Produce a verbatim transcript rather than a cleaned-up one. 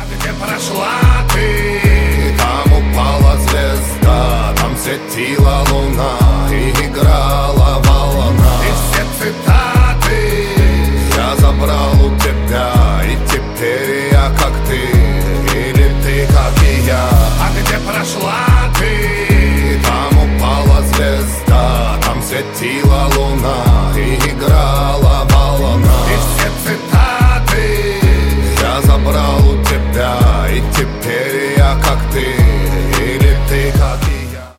Где прошла ты? Там упала звезда, там светила луна.